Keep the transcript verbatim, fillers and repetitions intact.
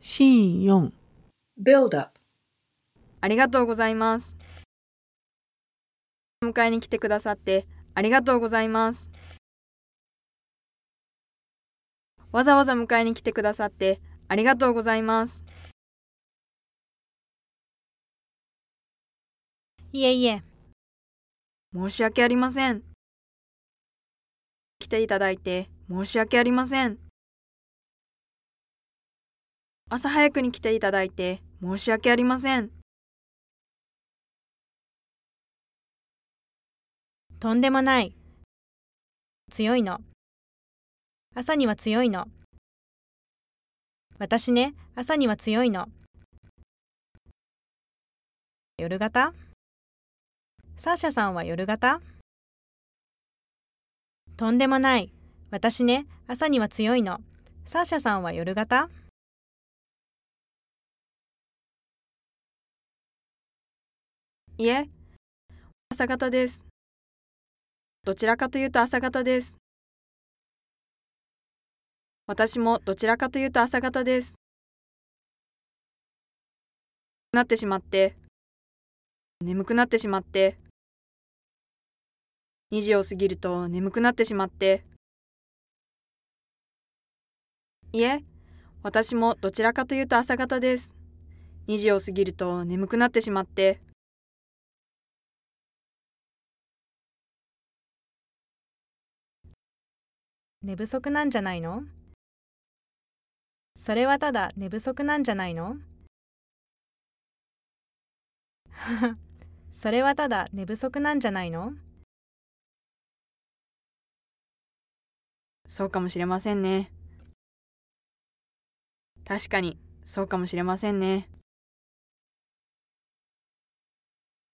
信用 build up ありがとうございます。迎えに来てくださってありがとうございます。わざわざ迎えに来てくださってありがとうございます。 いえいえ。 申し訳ありません。来ていただいて申し訳ありません。朝早くに来ていただいて申し訳ありません。 とんでもない。強いの。朝には強いの。私ね、朝には強いの。夜型？サーシャさんは夜型？とんでもない。私ね、朝には強いの。サーシャさんは夜型？ いえ、朝型です。どちらかというと朝型です。私もどちらかというと朝型です。なってしまって、眠くなってしまって、にじを過ぎると眠くなってしまって。いえ、私もどちらかというと朝型です。にじを過ぎると眠くなってしまって。 寝不足なんじゃないの？それはただ寝不足なんじゃないの？それはただ寝不足なんじゃないの？ そうかもしれませんね。確かに、そうかもしれませんね。